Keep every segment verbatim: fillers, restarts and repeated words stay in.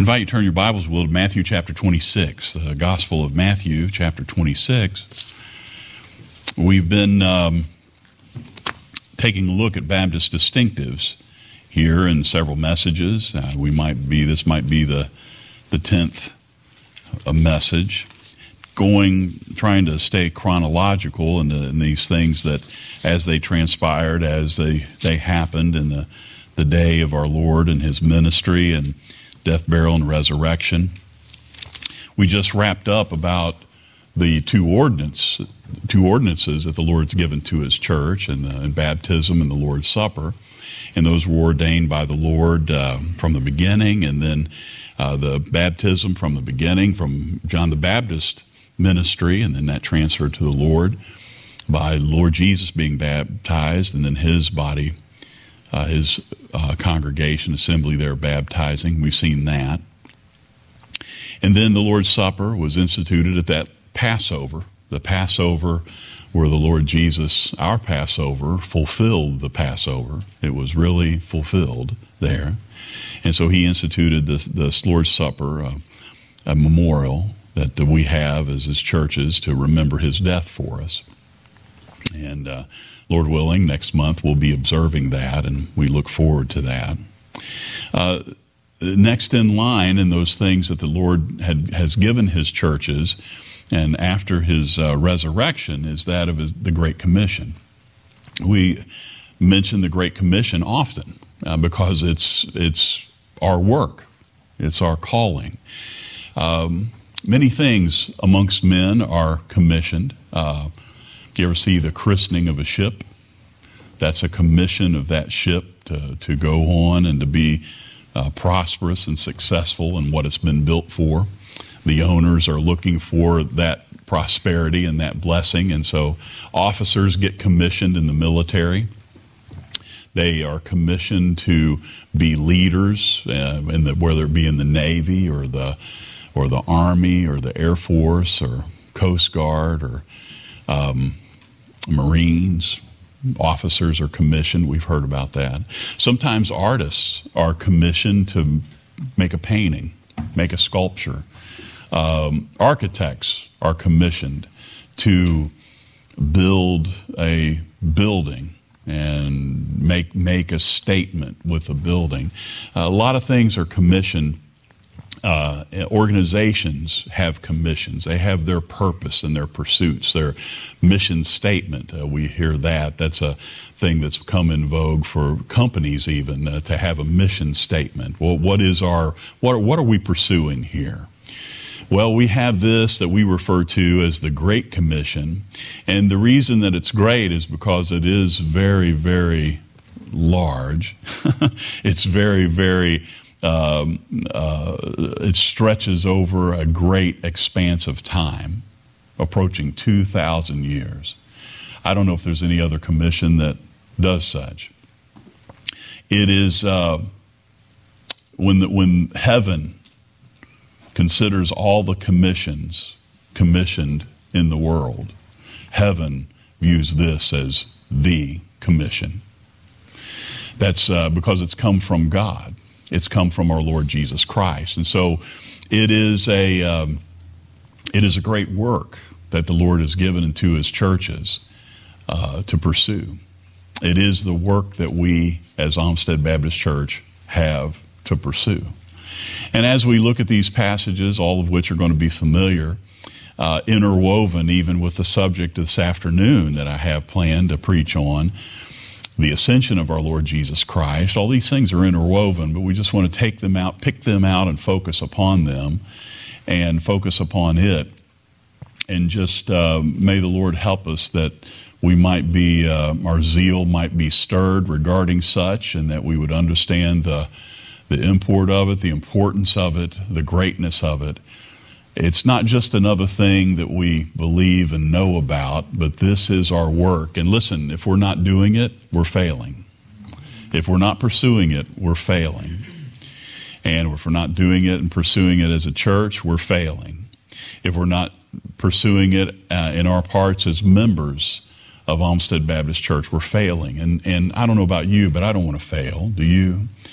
invite you to turn your Bibles, will, to Matthew chapter twenty-six, the Gospel of Matthew chapter twenty-six. We've been um, taking a look at Baptist distinctives here in several messages. Uh, we might be this might be the the tenth uh, message, going trying to stay chronological in, the, in these things that as they transpired, as they they happened in the the day of our Lord and His ministry and death, burial, and resurrection. We just wrapped up about the two ordinance, two ordinances that the Lord's given to His church, and, the, and baptism and the Lord's Supper, and those were ordained by the Lord uh, from the beginning, and then uh, the baptism from the beginning, from John the Baptist ministry, and then that transferred to the Lord by Lord Jesus being baptized, and then His body, uh, His uh, congregation, assembly there baptizing. We've seen that. And then the Lord's Supper was instituted at that Passover, the Passover where the Lord Jesus, our Passover, fulfilled the Passover. It was really fulfilled there. And so He instituted this, this Lord's Supper, uh, a memorial that we have as His churches to remember His death for us. And uh, Lord willing, next month we'll be observing that, and we look forward to that. Uh, next in line in those things that the Lord had, has given His churches, and after His uh, resurrection, is that of his, the Great Commission. We mention the Great Commission often uh, because it's it's our work, it's our calling. Um, many things amongst men are commissioned. Uh, you ever see the christening of a ship? That's a commission of that ship to, to go on and to be uh, prosperous and successful in what it's been built for. The owners are looking for that prosperity and that blessing, and so officers get commissioned in the military. They are commissioned to be leaders, uh, in the, whether it be in the Navy or the or the Army or the Air Force or Coast Guard or um, Marines. Officers are commissioned. We've heard about that. Sometimes artists are commissioned to make a painting, make a sculpture. Um, architects are commissioned to build a building and make make a statement with a building. Uh, a lot of things are commissioned. Uh, organizations have commissions. They have their purpose and their pursuits, their mission statement. Uh, we hear that. That's a thing that's come in vogue for companies even, uh, to have a mission statement. Well, what is our, what are, what are we pursuing here? Well, we have this that we refer to as the Great Commission, and the reason that it's great is because it is very, very large. It's very, very Um, uh, it stretches over a great expanse of time, approaching two thousand years. I don't know if there's any other commission that does such. It is uh, when the, when heaven considers all the commissions commissioned in the world, heaven views this as the commission. That's uh, because it's come from God. It's come from our Lord Jesus Christ. And so it is a um, it is a great work that the Lord has given into His churches uh, to pursue. It is the work that we as Olmsted Baptist Church have to pursue. And as we look at these passages, all of which are going to be familiar, uh, interwoven even with the subject this afternoon that I have planned to preach on, the ascension of our Lord Jesus Christ. All these things are interwoven, but we just want to take them out, pick them out, and focus upon them, and focus upon it. And just uh, may the Lord help us that we might be, uh, our zeal might be stirred regarding such, and that we would understand the the import of it, the importance of it, the greatness of it. It's not just another thing that we believe and know about, but this is our work. And listen, if we're not doing it, we're failing. If we're not pursuing it, we're failing. And if we're not doing it and pursuing it as a church, we're failing. If we're not pursuing it uh, in our parts as members of Olmsted Baptist Church, we're failing. And and I don't know about you, but I don't want to fail. Do you?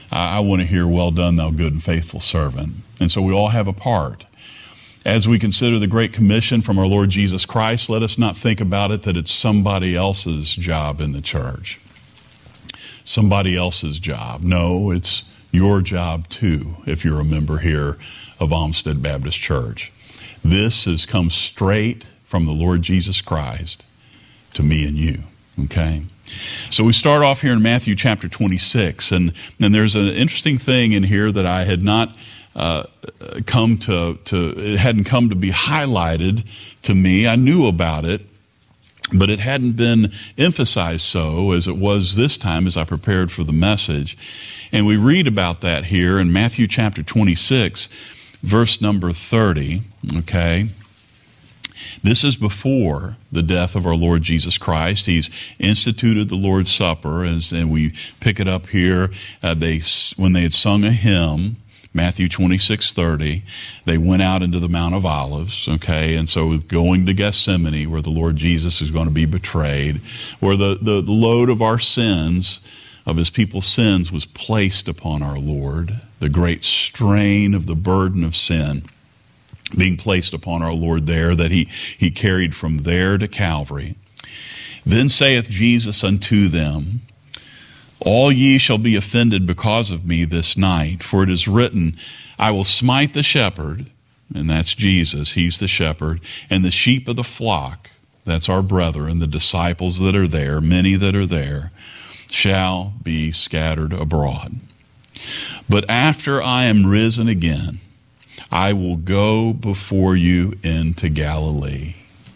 I, I want to hear, well done, thou good and faithful servant. And so we all have a part. As we consider the Great Commission from our Lord Jesus Christ, let us not think about it that it's somebody else's job in the church. Somebody else's job. No, it's your job too, if you're a member here of Olmsted Baptist Church. This has come straight from the Lord Jesus Christ to me and you, okay? So we start off here in Matthew chapter twenty-six, and, and there's an interesting thing in here that I had not uh, come to, to, it hadn't come to be highlighted to me. I knew about it, but it hadn't been emphasized so as it was this time as I prepared for the message. And we read about that here in Matthew chapter twenty-six, verse number thirty, okay? This is before the death of our Lord Jesus Christ. He's instituted the Lord's Supper, as, and we pick it up here. Uh, they when they had sung a hymn, Matthew twenty-six thirty, they went out into the Mount of Olives, okay? And so going to Gethsemane, where the Lord Jesus is going to be betrayed, where the, the, the load of our sins, of his people's sins, was placed upon our Lord, the great strain of the burden of sin being placed upon our Lord there, that he, he carried from there to Calvary. Then saith Jesus unto them, all ye shall be offended because of me this night, for it is written, I will smite the shepherd, and that's Jesus, he's the shepherd, and the sheep of the flock, that's our brethren, the disciples that are there, many that are there, shall be scattered abroad. But after I am risen again, I will go before you into Galilee.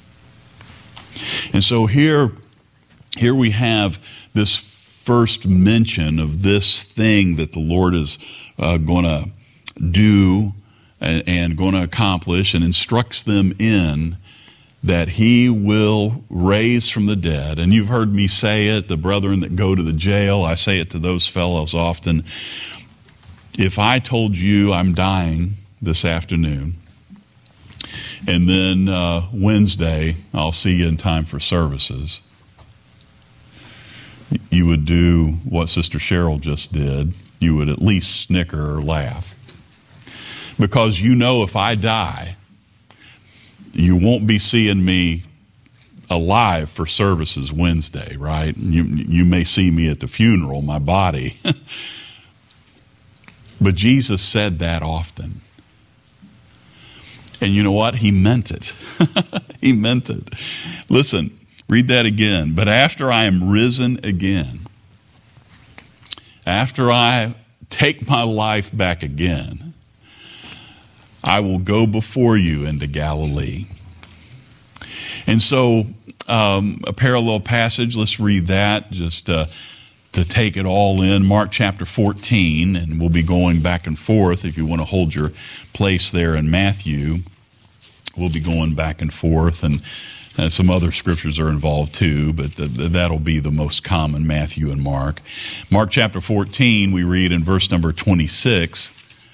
And so here, here we have this first mention of this thing that the Lord is uh, going to do and, and going to accomplish, and instructs them in that he will raise from the dead. And you've heard me say it, the brethren that go to the jail, I say it to those fellows often. If I told you I'm dying this afternoon, and then uh, Wednesday I'll see you in time for services, you would do what Sister Cheryl just did. You would at least snicker or laugh. Because you know if I die, you won't be seeing me alive for services Wednesday, right? You, you may see me at the funeral, my body. But Jesus said that often. And you know what? He meant it. He meant it. Listen, read that again. But after I am risen again, after I take my life back again, I will go before you into Galilee. And so um, a parallel passage, let's read that just uh, to take it all in. Mark chapter fourteen, and we'll be going back and forth if you want to hold your place there in Matthew. We'll be going back and forth, and uh, some other scriptures are involved too, but the, the, that'll be the most common, Matthew and Mark. Mark chapter fourteen, we read in verse number twenty-six,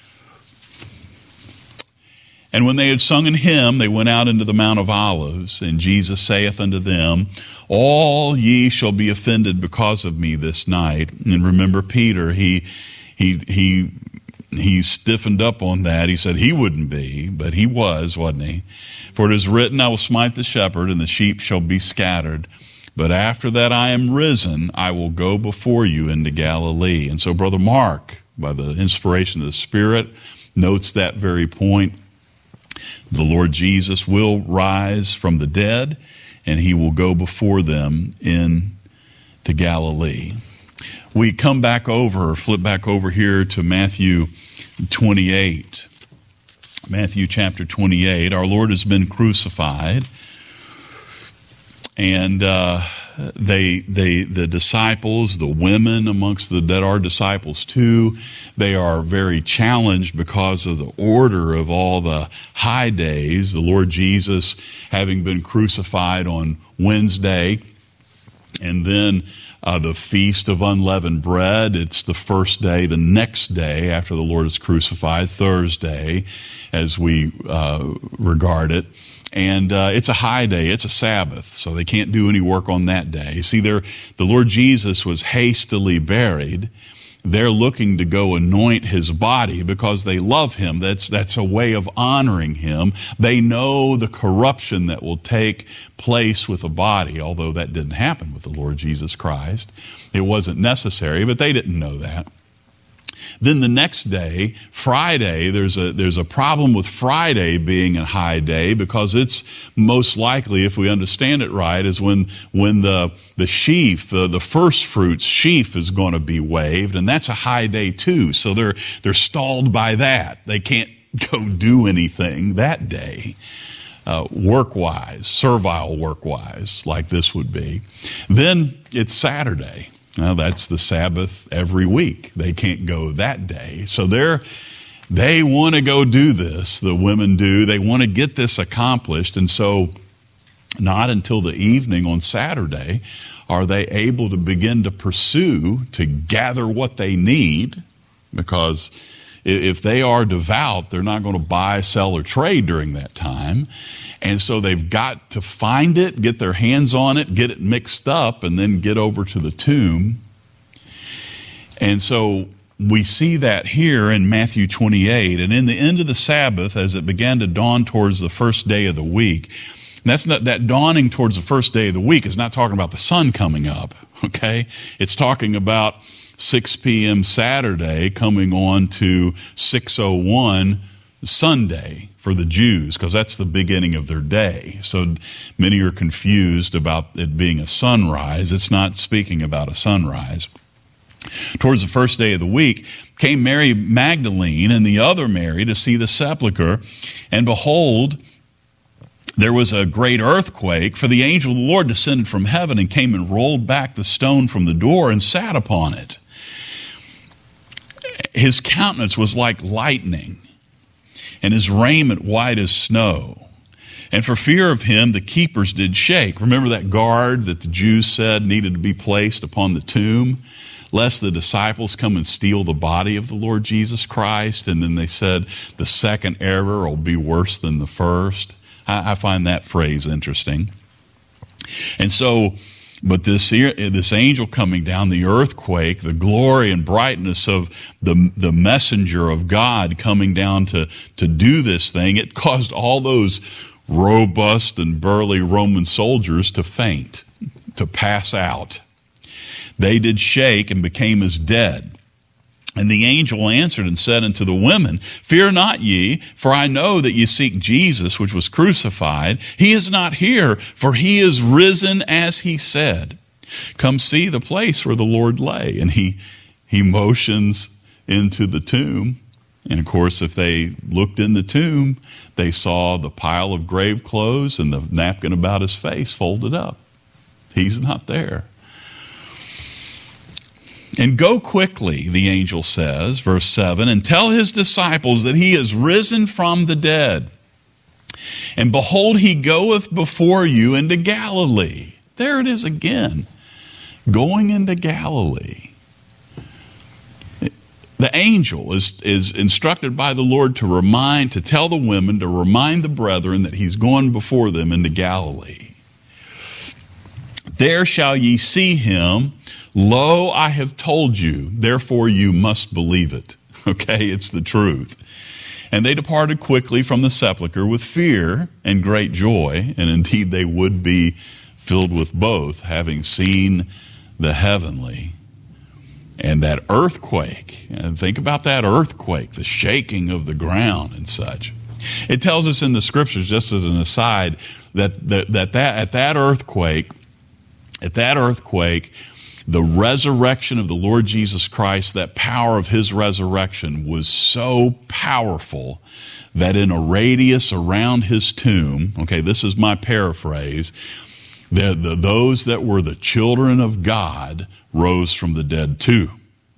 and when they had sung an hymn, they went out into the Mount of Olives, and Jesus saith unto them, all ye shall be offended because of me this night. And remember Peter, he he he he stiffened up on that. He said he wouldn't be, but he was, wasn't he? For it is written, I will smite the shepherd, and the sheep shall be scattered. But after that I am risen, I will go before you into Galilee. And so Brother Mark, by the inspiration of the Spirit, notes that very point. The Lord Jesus will rise from the dead, and he will go before them into Galilee. We come back over, flip back over here to Matthew twenty-eight. Matthew chapter twenty-eight. Our Lord has been crucified, and uh, they, they, the disciples, the women amongst the that are disciples too, they are very challenged because of the order of all the high days. The Lord Jesus having been crucified on Wednesday, and then uh, the Feast of Unleavened Bread. It's the first day, the next day after the Lord is crucified, Thursday, as we uh, regard it. And uh, it's a high day, it's a Sabbath, so they can't do any work on that day. See, there, the Lord Jesus was hastily buried, they're looking to go anoint his body because they love him. That's, that's a way of honoring him. They know the corruption that will take place with the body, although that didn't happen with the Lord Jesus Christ. It wasn't necessary, but they didn't know that. Then the next day, Friday, there's a there's a problem with Friday being a high day because it's most likely, if we understand it right, is when when the the sheaf, uh, the first fruits sheaf is going to be waved, and that's a high day too. So they're they're stalled by that. They can't go do anything that day, uh, work-wise, servile work-wise, like this would be. Then it's Saturday. Well, that's the Sabbath every week. They can't go that day. So they're, they want to go do this, the women do. They want to get this accomplished. And so not until the evening on Saturday are they able to begin to pursue, to gather what they need, because if they are devout, they're not going to buy, sell, or trade during that time. And so they've got to find it, get their hands on it, get it mixed up, and then get over to the tomb. And so we see that here in Matthew twenty-eight. And in the end of the Sabbath, as it began to dawn towards the first day of the week, and that's not, that dawning towards the first day of the week is not talking about the sun coming up, okay? It's talking about six p.m. Saturday coming on to six oh one Sunday for the Jews, because that's the beginning of their day. So many are confused about it being a sunrise. It's not speaking about a sunrise. Towards the first day of the week came Mary Magdalene and the other Mary to see the sepulchre, and behold, there was a great earthquake, for the angel of the Lord descended from heaven and came and rolled back the stone from the door and sat upon it. His countenance was like lightning, and his raiment white as snow. And for fear of him, the keepers did shake. Remember that guard that the Jews said needed to be placed upon the tomb, lest the disciples come and steal the body of the Lord Jesus Christ. And then they said the second error will be worse than the first. I, I find that phrase interesting. And so, but this this angel coming down, the earthquake, the glory and brightness of the the messenger of God coming down to, to do this thing, it caused all those robust and burly Roman soldiers to faint, to pass out. They did shake and became as dead. And the angel answered and said unto the women, Fear not ye, for I know that ye seek Jesus, which was crucified. He is not here, for he is risen as he said. Come see the place where the Lord lay. And he, he motions into the tomb. And of course, if they looked in the tomb, they saw the pile of grave clothes and the napkin about his face folded up. He's not there. And go quickly, the angel says, verse seven, and tell his disciples that he is risen from the dead. And behold, he goeth before you into Galilee. There it is again, going into Galilee. The angel is, is instructed by the Lord to remind, to tell the women, to remind the brethren that he's going before them into Galilee. There shall ye see him. Lo, I have told you, therefore you must believe it. Okay, it's the truth. And they departed quickly from the sepulchre with fear and great joy, and indeed they would be filled with both, having seen the heavenly and that earthquake. And think about that earthquake, the shaking of the ground and such. It tells us in the scriptures, just as an aside, that that, that, that at that earthquake, at that earthquake, the resurrection of the Lord Jesus Christ, that power of his resurrection was so powerful that in a radius around his tomb, okay, this is my paraphrase, the, the, those that were the children of God rose from the dead too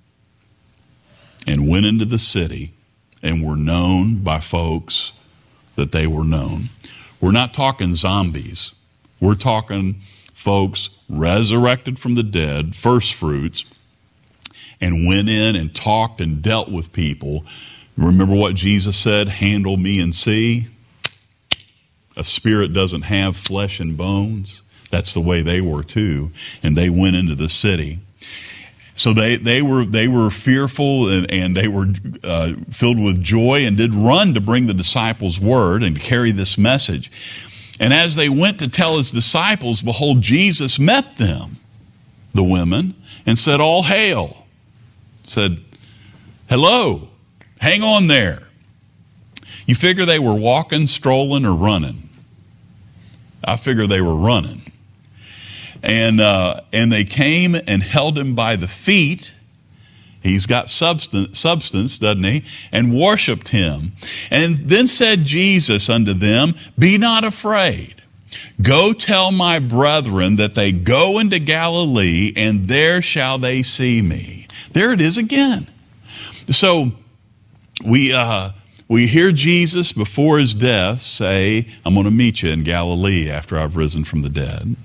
and went into the city and were known by folks that they were known. We're not talking zombies. We're talking folks resurrected from the dead, first fruits, and went in and talked and dealt with people. Remember what Jesus said, handle me and see? A spirit doesn't have flesh and bones. That's the way they were too. And they went into the city. So they, they were they were fearful and, and they were uh, filled with joy and did run to bring the disciples word and to carry this message. And as they went to tell his disciples, behold, Jesus met them, the women, and said, all hail. Said, hello, hang on there. You figure they were walking, strolling, or running? I figure they were running. And uh, and they came and held him by the feet. He's got substance, substance, doesn't he? And worshipped him. And then said Jesus unto them, be not afraid. Go tell my brethren that they go into Galilee, and there shall they see me. There it is again. So we uh, we hear Jesus before his death say, I'm going to meet you in Galilee after I've risen from the dead.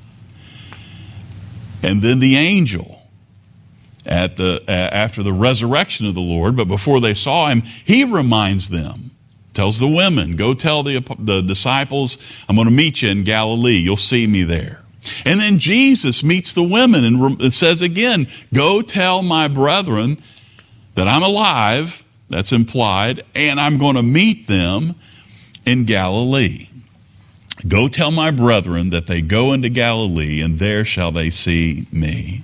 And then the angel, at the uh, after the resurrection of the Lord, but before they saw him, he reminds them, tells the women, go tell the, the disciples, I'm going to meet you in Galilee. You'll see me there. And then Jesus meets the women and it says again, go tell my brethren that I'm alive, that's implied, and I'm going to meet them in Galilee. Go tell my brethren that they go into Galilee, and there shall they see me.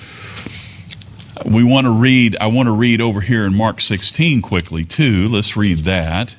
We want to read, I want to read over here in Mark sixteen quickly too. Let's read that.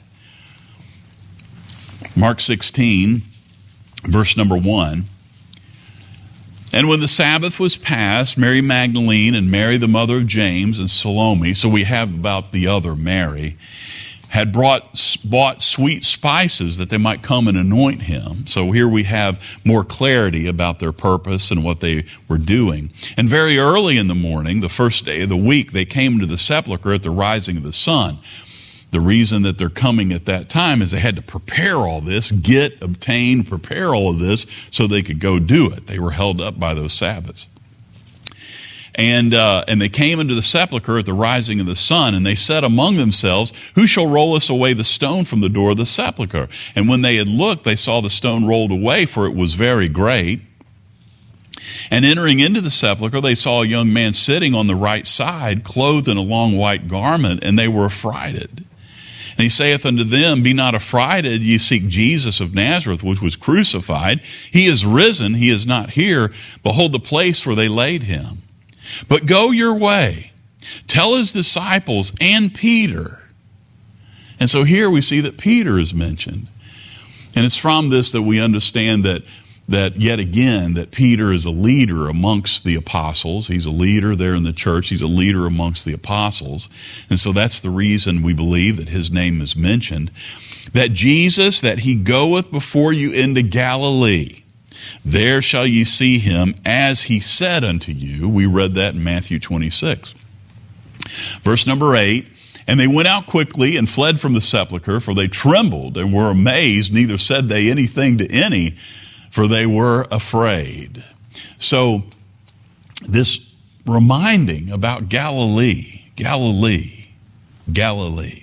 Mark sixteen, verse number one. And when the Sabbath was past, Mary Magdalene and Mary the mother of James and Salome, so we have about the other Mary, had brought bought sweet spices that they might come and anoint him. So here we have more clarity about their purpose and what they were doing. And very early in the morning, the first day of the week, they came to the sepulchre at the rising of the sun. The reason that they're coming at that time is they had to prepare all this, get, obtain, prepare all of this so they could go do it. They were held up by those Sabbaths. And uh, and they came into the sepulchre at the rising of the sun, and they said among themselves, who shall roll us away the stone from the door of the sepulchre? And when they had looked, they saw the stone rolled away, for it was very great. And entering into the sepulchre, they saw a young man sitting on the right side, clothed in a long white garment, and they were affrighted. And he saith unto them, be not affrighted, ye seek Jesus of Nazareth, which was crucified. He is risen, he is not here. Behold the place where they laid him. But go your way, tell his disciples and Peter. And so here we see that Peter is mentioned. And it's from this that we understand that, that yet again, that Peter is a leader amongst the apostles. He's a leader there in the church. He's a leader amongst the apostles. And so that's the reason we believe that his name is mentioned. That Jesus, that he goeth before you into Galilee. There shall ye see him as he said unto you. We read that in Matthew twenty-six. Verse number eight, and they went out quickly and fled from the sepulchre, for they trembled and were amazed, neither said they anything to any, for they were afraid. So this reminding about Galilee, Galilee, Galilee.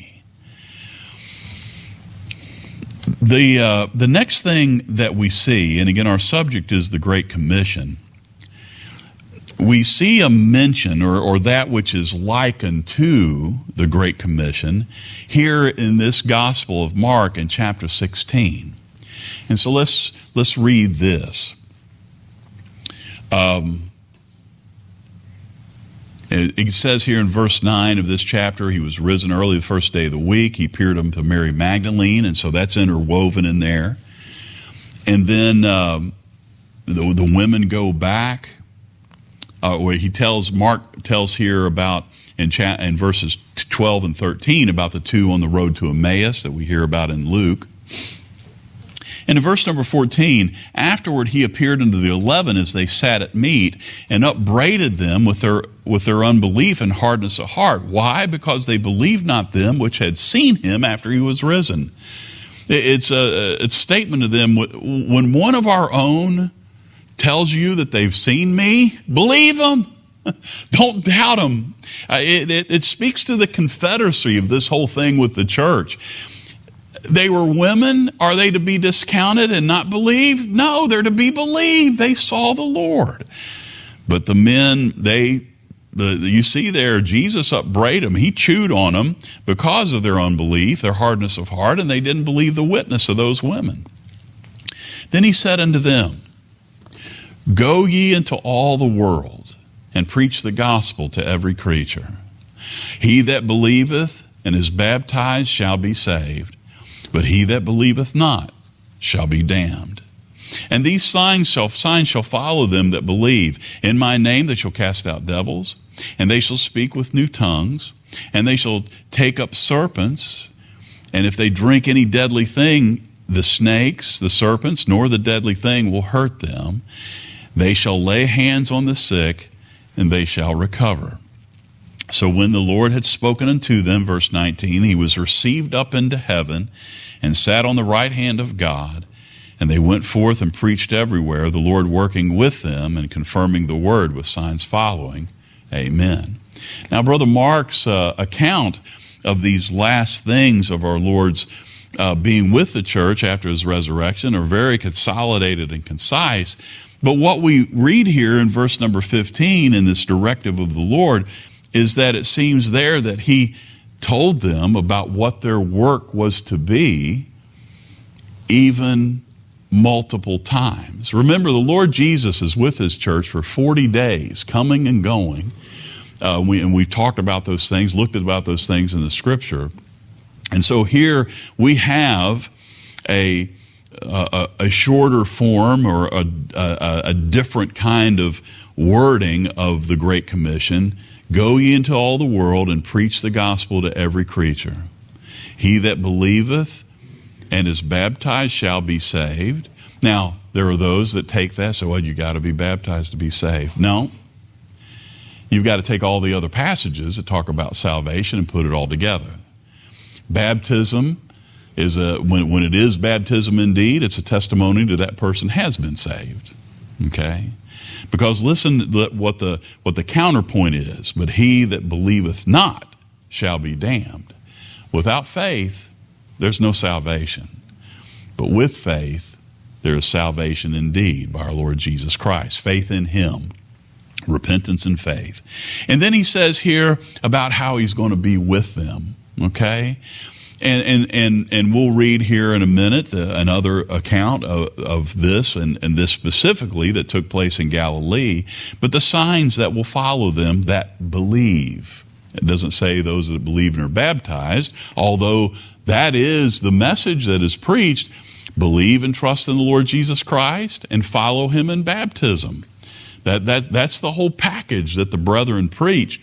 The uh, the next thing that we see, and again our subject is the Great Commission, we see a mention or, or that which is likened to the Great Commission here in this Gospel of Mark in chapter sixteen. And so let's let's read this. Um, It says here in verse nine of this chapter, he was risen early the first day of the week. He appeared unto Mary Magdalene, and so that's interwoven in there. And then um, the, the women go back. Uh, where he tells, Mark tells here about, in, cha- in verses twelve and thirteen, about the two on the road to Emmaus that we hear about in Luke. And in verse number fourteen, afterward he appeared unto the eleven as they sat at meat, and upbraided them with their with their unbelief and hardness of heart. Why? Because they believed not them which had seen him after he was risen. It's a, it's a statement to them, when one of our own tells you that they've seen me, believe them. Don't doubt them. It, it, it speaks to the confederacy of this whole thing with the church. They were women. Are they to be discounted and not believed? No, they're to be believed. They saw the Lord. But the men, they the, the, you see there, Jesus upbraided them. He chewed on them because of their unbelief, their hardness of heart, and they didn't believe the witness of those women. Then he said unto them, Go ye into all the world, and preach the gospel to every creature. He that believeth and is baptized shall be saved, but he that believeth not shall be damned. And these signs shall signs shall follow them that believe. In my name they shall cast out devils, and they shall speak with new tongues, and they shall take up serpents, and if they drink any deadly thing, the snakes, the serpents, nor the deadly thing will hurt them. They shall lay hands on the sick, and they shall recover. So when the Lord had spoken unto them, verse nineteen, he was received up into heaven and sat on the right hand of God. And they went forth and preached everywhere, the Lord working with them and confirming the word with signs following. Amen. Now, Brother Mark's uh, account of these last things of our Lord's uh, being with the church after his resurrection are very consolidated and concise. But what we read here in verse number fifteen in this directive of the Lord is that it seems there that he told them about what their work was to be, even multiple times. Remember, the Lord Jesus is with his church for forty days, coming and going. Uh, we, and we've talked about those things, looked at about those things in the Scripture. And so here we have a a, a shorter form or a, a, a different kind of wording of the Great Commission. Go ye into all the world and preach the gospel to every creature. He that believeth and is baptized shall be saved. Now, there are those that take that, so, well, you got to be baptized to be saved. No. You've got to take all the other passages that talk about salvation and put it all together. Baptism is a, when, when it is baptism indeed, it's a testimony that that person has been saved. Okay? Because listen what the, what the counterpoint is. But he that believeth not shall be damned. Without faith, there's no salvation. But with faith, there is salvation indeed by our Lord Jesus Christ. Faith in him. Repentance and faith. And then he says here about how he's going to be with them. Okay? And and and, and we'll read here in a minute uh, another account of, of this, and, and this specifically that took place in Galilee. But the signs that will follow them that believe. It doesn't say those that believe and are baptized, although that is the message that is preached. Believe and trust in the Lord Jesus Christ and follow him in baptism. That that that's the whole package that the brethren preached.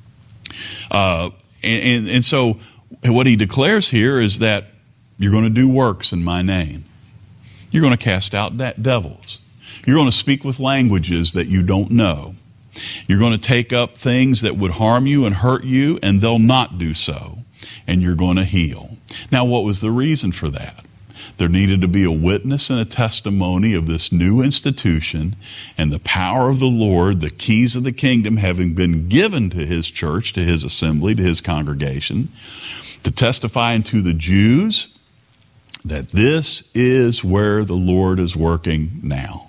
Uh, and, and, and so what he declares here is that you're going to do works in my name. You're going to cast out devils. You're going to speak with languages that you don't know. You're going to take up things that would harm you and hurt you, and they'll not do so. And you're going to heal. Now, what was the reason for that? There needed to be a witness and a testimony of this new institution and the power of the Lord, the keys of the kingdom having been given to his church, to his assembly, to his congregation, to testify unto the Jews that this is where the Lord is working now.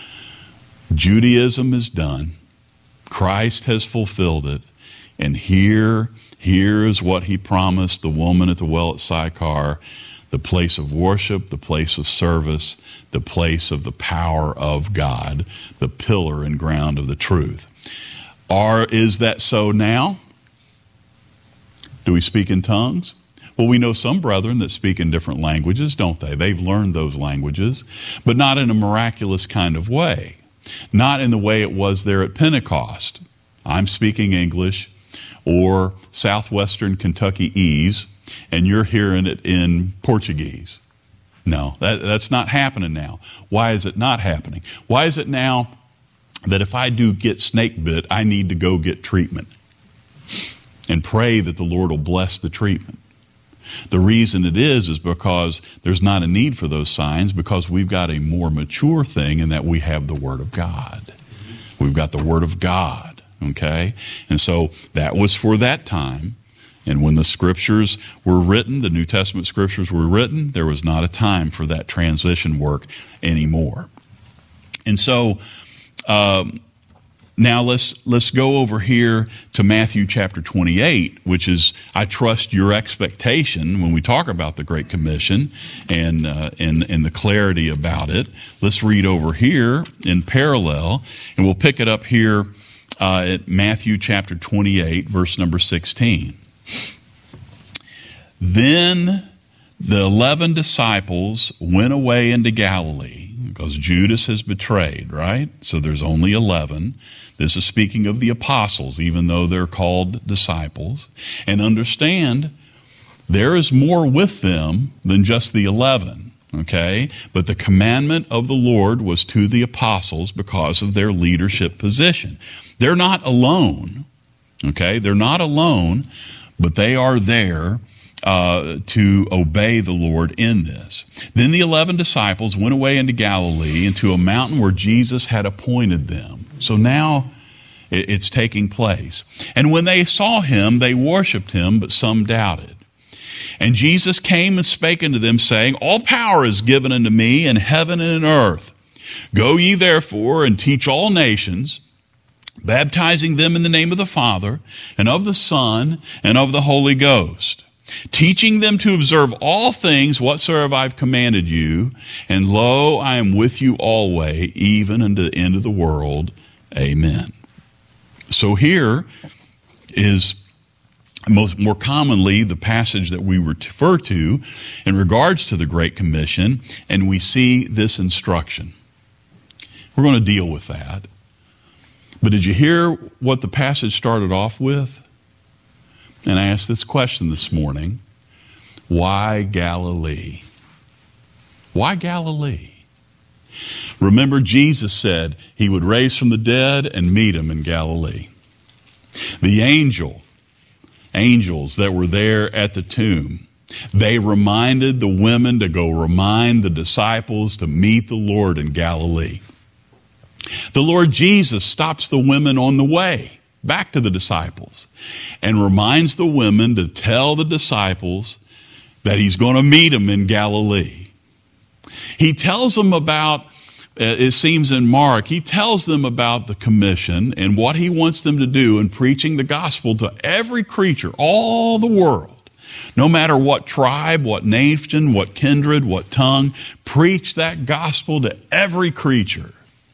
Judaism is done. Christ has fulfilled it. And here, here is what he promised the woman at the well at Sychar, the place of worship, the place of service, the place of the power of God, the pillar and ground of the truth. Or is that so now? Do we speak in tongues? Well, we know some brethren that speak in different languages, don't they? They've learned those languages, but not in a miraculous kind of way. Not in the way it was there at Pentecost. I'm speaking English or Southwestern Kentuckyese, and you're hearing it in Portuguese. No, that, that's not happening now. Why is it not happening? Why is it now that if I do get snake bit, I need to go get treatment and pray that the Lord will bless the treatment? The reason it is is because there's not a need for those signs, because we've got a more mature thing in that we have the Word of God. We've got the Word of God, okay? And so that was for that time. And when the Scriptures were written, the New Testament Scriptures were written, there was not a time for that transition work anymore. And so um, Now let's let's go over here to Matthew chapter twenty-eight, which is, I trust, your expectation when we talk about the Great Commission and uh, and and the clarity about it. Let's read over here in parallel, and we'll pick it up here uh, at Matthew chapter twenty-eight, verse number sixteen. Then the eleven disciples went away into Galilee, because Judas has betrayed, right? So there's only eleven. This is speaking of the apostles, even though they're called disciples. And understand, there is more with them than just the eleven, okay? But the commandment of the Lord was to the apostles because of their leadership position. They're not alone, okay? They're not alone, but they are there Uh, to obey the Lord in this. Then the eleven disciples went away into Galilee, into a mountain where Jesus had appointed them. So now it, it's taking place. And when they saw him, they worshipped him, but some doubted. And Jesus came and spake unto them, saying, All power is given unto me in heaven and in earth. Go ye therefore and teach all nations, baptizing them in the name of the Father, and of the Son, and of the Holy Ghost, teaching them to observe all things whatsoever I've commanded you, and lo, I am with you always, even unto the end of the world. Amen. So here is most more commonly the passage that we refer to in regards to the Great Commission, and we see this instruction. We're going to deal with that. But did you hear what the passage started off with? And I asked this question this morning: why Galilee? Why Galilee? Remember, Jesus said he would raise from the dead and meet him in Galilee. The angel, angels that were there at the tomb, they reminded the women to go remind the disciples to meet the Lord in Galilee. The Lord Jesus stops the women on the way back to the disciples and reminds the women to tell the disciples that he's going to meet them in Galilee. He tells them about, it seems in Mark, he tells them about the commission and what he wants them to do in preaching the gospel to every creature, all the world. No matter what tribe, what nation, what kindred, what tongue, preach that gospel to every creature.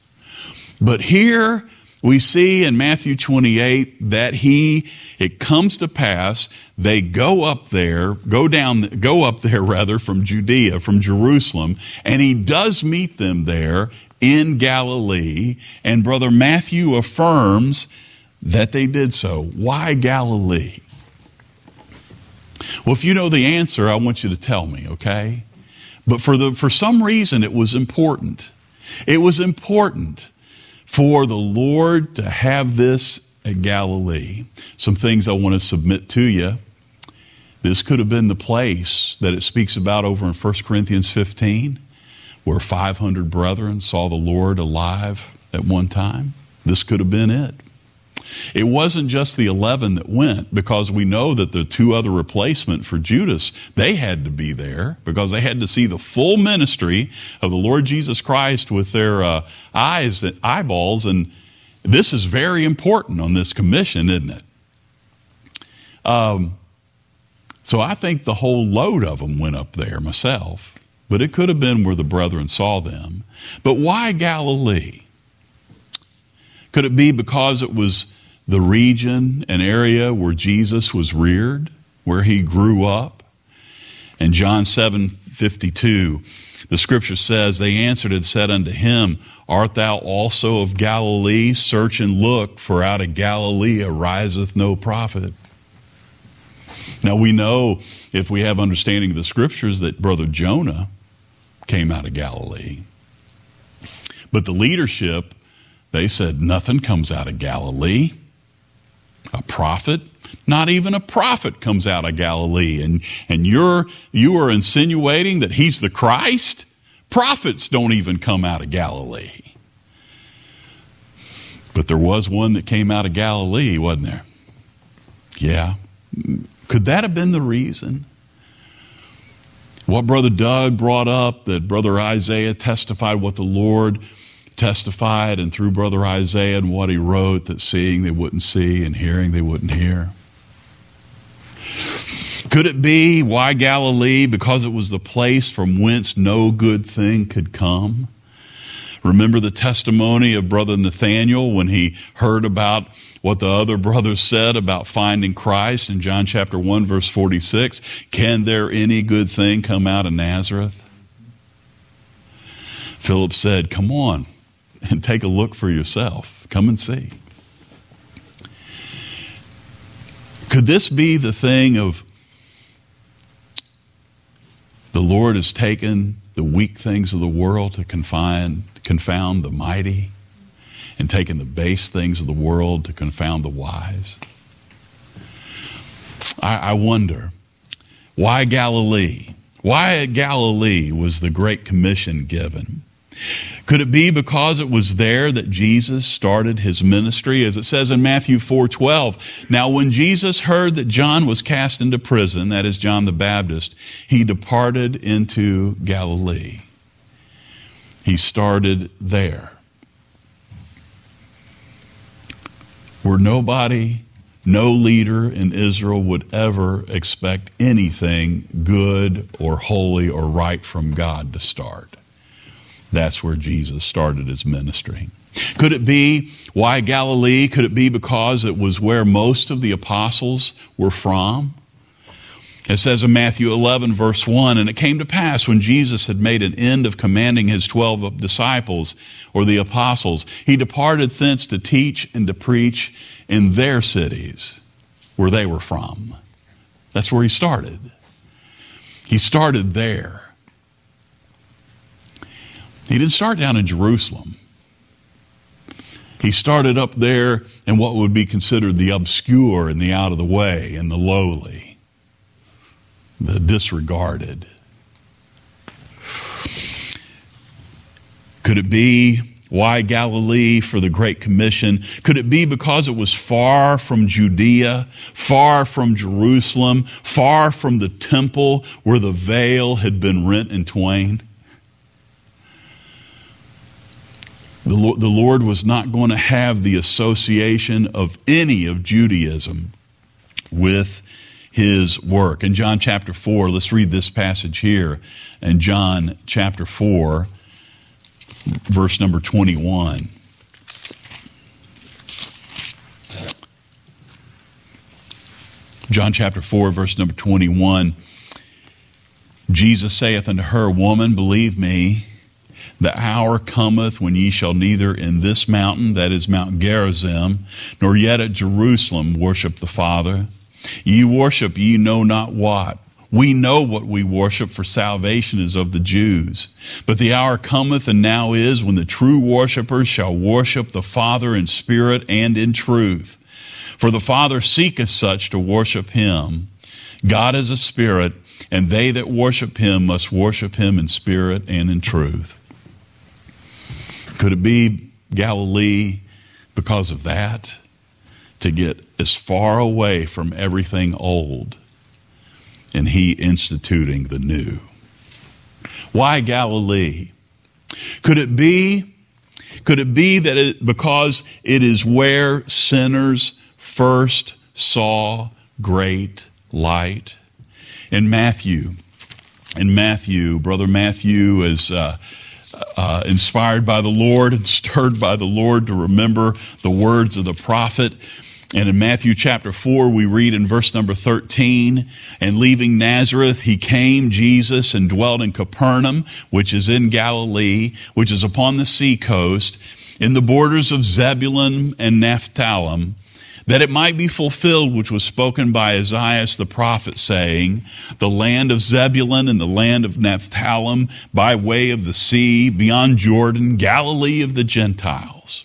But here we see in Matthew twenty-eight that he, it comes to pass, they go up there, go down, go up there rather from Judea, from Jerusalem, and he does meet them there in Galilee. And Brother Matthew affirms that they did so. Why Galilee? Well, if you know the answer, I want you to tell me, okay? But for the, for some reason, it was important. It was important for the Lord to have this at Galilee. Some things I want to submit to you. This could have been the place that it speaks about over in First Corinthians fifteen, where five hundred brethren saw the Lord alive at one time. This could have been it. It wasn't just the eleven that went, because we know that the two other replacement for Judas, they had to be there because they had to see the full ministry of the Lord Jesus Christ with their uh, eyes and eyeballs. And this is very important on this commission, isn't it? Um, so I think the whole load of them went up there myself, but it could have been where the brethren saw them. But why Galilee? Could it be because it was the region, an area where Jesus was reared, where he grew up? In John seven fifty-two, the scripture says, they answered and said unto him, Art thou also of Galilee? Search and look, for out of Galilee ariseth no prophet. Now we know, if we have understanding of the scriptures, that Brother Jonah came out of Galilee. But the leadership, they said, nothing comes out of Galilee. A prophet? Not even a prophet comes out of Galilee. And, and you're, you are insinuating that he's the Christ? Prophets don't even come out of Galilee. But there was one that came out of Galilee, wasn't there? Yeah. Could that have been the reason? What Brother Doug brought up, that Brother Isaiah testified what the Lord testified and through Brother Isaiah and what he wrote, that seeing they wouldn't see and hearing they wouldn't hear? Could it be, why Galilee? Because it was the place from whence no good thing could come. Remember the testimony of Brother Nathaniel when he heard about what the other brothers said about finding Christ in John chapter one, verse forty-six. Can there any good thing come out of Nazareth? Philip said, come on and take a look for yourself. Come and see. Could this be the thing of the Lord has taken the weak things of the world to confine, confound the mighty, and taken the base things of the world to confound the wise? I, I wonder, why Galilee? Why at Galilee was the Great Commission given? Could it be because it was there that Jesus started his ministry? As it says in Matthew four twelve, now when Jesus heard that John was cast into prison, that is John the Baptist, he departed into Galilee. He started there. Where nobody, no leader in Israel would ever expect anything good or holy or right from God to start. That's where Jesus started his ministry. Could it be, why Galilee? Could it be because it was where most of the apostles were from? It says in Matthew eleven, verse one, and it came to pass when Jesus had made an end of commanding his twelve disciples, or the apostles, he departed thence to teach and to preach in their cities where they were from. That's where he started. He started there. He didn't start down in Jerusalem. He started up there in what would be considered the obscure and the out of the way and the lowly, the disregarded. Could it be, why Galilee for the Great Commission? Could it be because it was far from Judea, far from Jerusalem, far from the temple where the veil had been rent in twain? The Lord, the Lord was not going to have the association of any of Judaism with his work. In John chapter four, let's read this passage here. In John chapter four, verse number twenty-one. John chapter four, verse number twenty-one. Jesus saith unto her, Woman, believe me, the hour cometh when ye shall neither in this mountain, that is Mount Gerizim, nor yet at Jerusalem worship the Father. Ye worship ye know not what. We know what we worship, for salvation is of the Jews. But the hour cometh, and now is, when the true worshipers shall worship the Father in spirit and in truth. For the Father seeketh such to worship him. God is a spirit, and they that worship him must worship him in spirit and in truth. Could it be Galilee because of that? To get as far away from everything old, and he instituting the new. Why Galilee? Could it be, could it be that it, because it is where sinners first saw great light? In Matthew, in Matthew, Brother Matthew is uh, uh, inspired by the Lord and stirred by the Lord to remember the words of the prophet. And in Matthew chapter four, we read in verse number thirteen, and leaving Nazareth, he came, Jesus, and dwelt in Capernaum, which is in Galilee, which is upon the sea coast, in the borders of Zebulun and Naphtali, that it might be fulfilled which was spoken by Isaiah the prophet, saying, the land of Zebulun and the land of Naphtali, by way of the sea, beyond Jordan, Galilee of the Gentiles.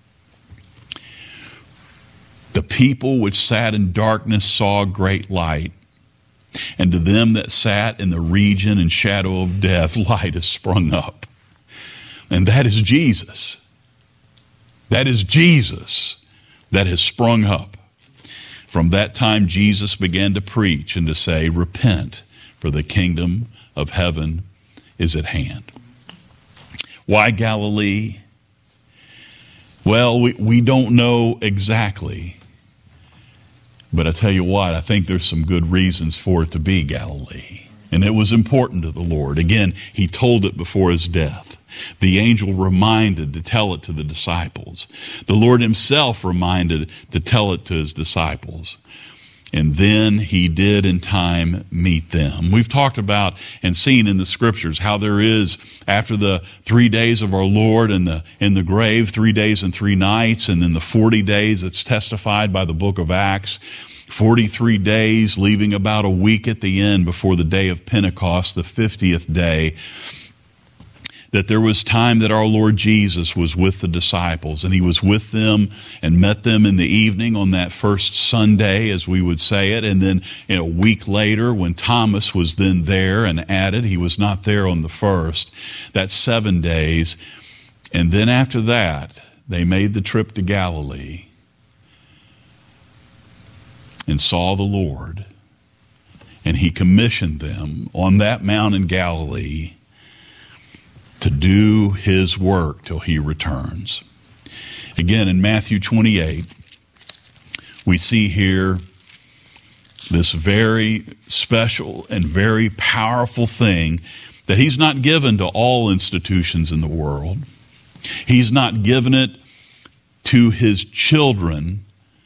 The people which sat in darkness saw great light, and to them that sat in the region and shadow of death, light has sprung up. And that is Jesus. That is Jesus that has sprung up. From that time, Jesus began to preach and to say, repent, for the kingdom of heaven is at hand. Why Galilee? Well, we, we don't know exactly. But I tell you what, I think there's some good reasons for it to be Galilee. And it was important to the Lord. Again, he told it before his death. The angel reminded to tell it to the disciples. The Lord himself reminded to tell it to his disciples. And then he did in time meet them. We've talked about and seen in the scriptures how there is, after the three days of our Lord in the in the grave, three days and three nights, and then the forty days that's testified by the book of Acts, forty-three days, leaving about a week at the end before the day of Pentecost, the fiftieth day, that there was time that our Lord Jesus was with the disciples, and he was with them and met them in the evening on that first Sunday, as we would say it. And then you know, a week later, when Thomas was then there and added, he was not there on the first. That's seven days. And then after that, they made the trip to Galilee and saw the Lord. And he commissioned them on that mount in Galilee to do his work till he returns. Again, in Matthew twenty-eight, we see here this very special and very powerful thing that he's not given to all institutions in the world. He's not given it to his children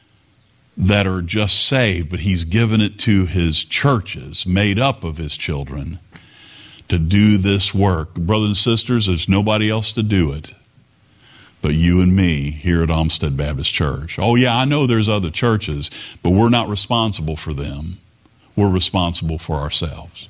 that are just saved, but he's given it to his churches, made up of his children, to do this work. Brothers and sisters, there's nobody else to do it but you and me here at Olmsted Baptist Church. Oh yeah, I know there's other churches, but we're not responsible for them. We're responsible for ourselves.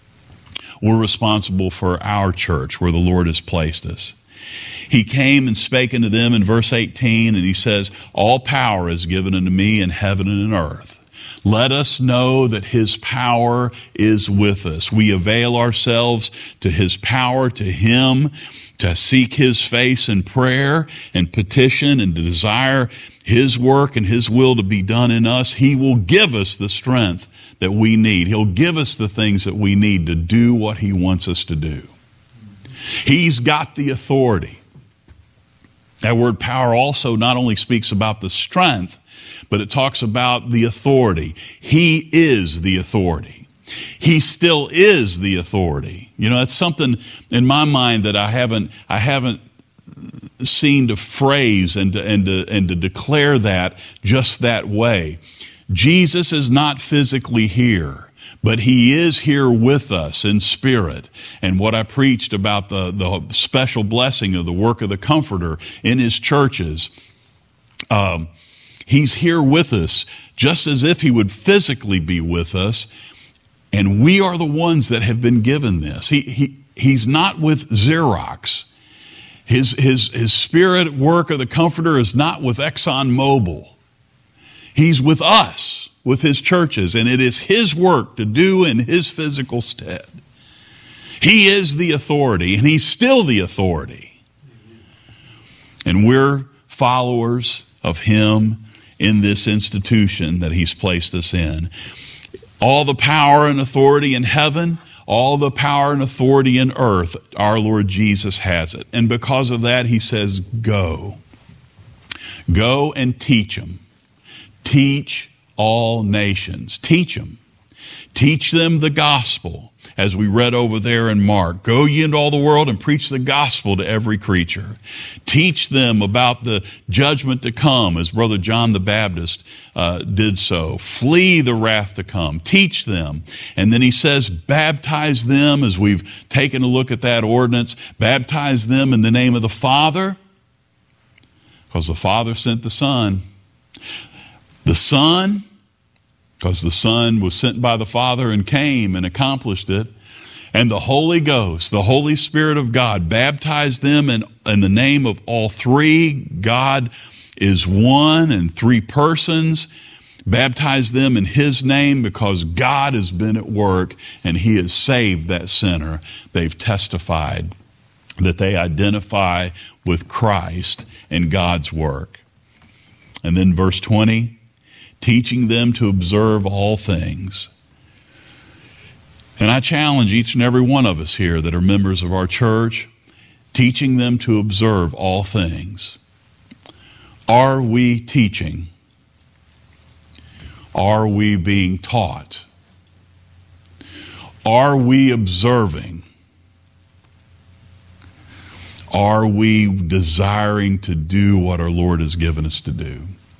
We're responsible for our church where the Lord has placed us. He came and spake unto them in verse eighteen, and he says, all power is given unto me in heaven and in earth. Let us know that his power is with us. We avail ourselves to his power, to him, to seek his face in prayer and petition and to desire his work and his will to be done in us. He will give us the strength that we need. He'll give us the things that we need to do what he wants us to do. He's got the authority. That word power also not only speaks about the strength, but it talks about the authority. He is the authority. He still is the authority. You know, that's something in my mind that I haven't I haven't seen to phrase and to, and to, and to declare that just that way. Jesus is not physically here, but he is here with us in spirit. And what I preached about the, the special blessing of the work of the Comforter in his churches, um, he's here with us just as if he would physically be with us. And we are the ones that have been given this. He, he, he's not with Xerox. His, his, his spirit work of the Comforter is not with ExxonMobil. He's with us, with his churches, and it is his work to do in his physical stead. He is the authority, and he's still the authority. And we're followers of him in this institution that he's placed us in. All the power and authority in heaven, all the power and authority in earth, our Lord Jesus has it. And because of that, he says, go. Go and teach them. Teach all nations. Teach them. Teach them the gospel, as we read over there in Mark. Go ye into all the world and preach the gospel to every creature. Teach them about the judgment to come, as Brother John the Baptist uh, did so. Flee the wrath to come. Teach them. And then he says, baptize them, as we've taken a look at that ordinance. Baptize them in the name of the Father, because the Father sent the Son. The Son, because the Son was sent by the Father and came and accomplished it. And the Holy Ghost, the Holy Spirit of God, baptized them in, in the name of all three. God is one and three persons. Baptize them in his name because God has been at work and he has saved that sinner. They've testified that they identify with Christ and God's work. And then verse twenty, teaching them to observe all things. And I challenge each and every one of us here that are members of our church, teaching them to observe all things. Are we teaching? Are we being taught? Are we observing? Are we desiring to do what our Lord has given us to do?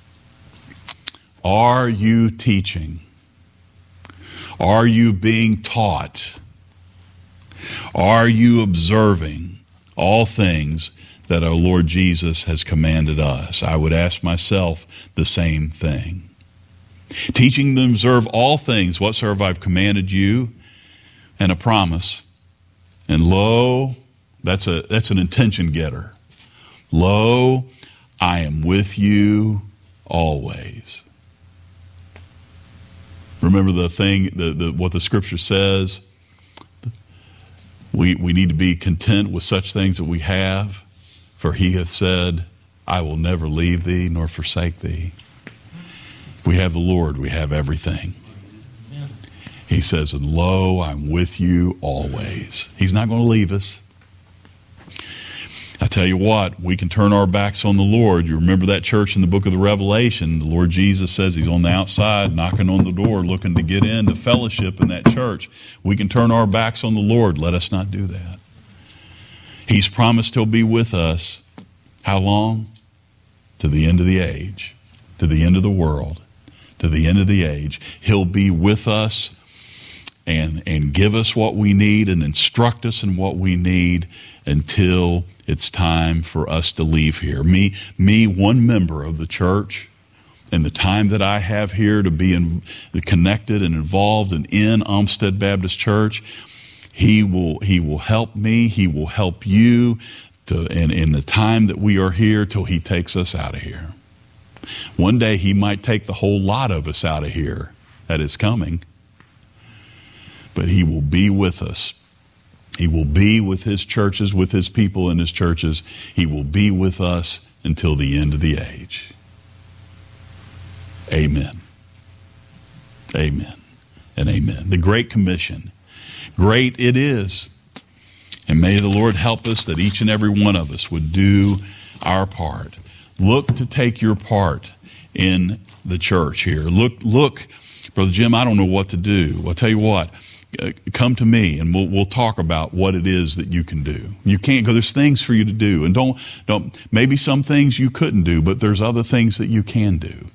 Are you teaching? Are you being taught? Are you observing all things that our Lord Jesus has commanded us? I would ask myself the same thing. Teaching them to observe all things whatsoever I've commanded you, and a promise. And lo, that's a that's an intention getter. Lo, I am with you always. Remember the thing, the, the what the scripture says? We we need to be content with such things that we have, for he hath said, I will never leave thee nor forsake thee. We have the Lord, we have everything. He says, and lo, I'm with you always. He's not going to leave us. I tell you what, we can turn our backs on the Lord. You remember that church in the book of the Revelation. The Lord Jesus says he's on the outside, knocking on the door, looking to get into fellowship in that church. We can turn our backs on the Lord. Let us not do that. He's promised he'll be with us. How long? To the end of the age. To the end of the world. To the end of the age. He'll be with us and, and give us what we need and instruct us in what we need until it's time for us to leave here. Me, me, one member of the church, and the time that I have here to be in, connected and involved and in Olmsted Baptist Church, he will he will help me. He will help you to in, in the time that we are here till he takes us out of here. One day he might take the whole lot of us out of here that is coming, but he will be with us. He will be with his churches, with his people in his churches. He will be with us until the end of the age. Amen. Amen. And amen. The Great Commission. Great it is. And may the Lord help us that each and every one of us would do our part. Look to take your part in the church here. Look, look, Brother Jim, I don't know what to do. I'll tell you what. Come to me and we'll we'll talk about what it is that you can do. You can't go. There's things for you to do, and don't don't. Maybe some things you couldn't do, but there's other things that you can do.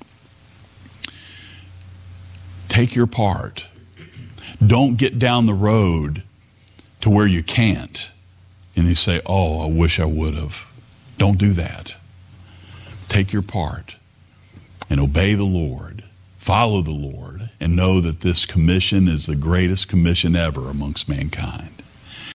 Take your part. Don't get down the road to where you can't, and they say, "Oh, I wish I would have." Don't do that. Take your part and obey the Lord. Follow the Lord and know that this commission is the greatest commission ever amongst mankind.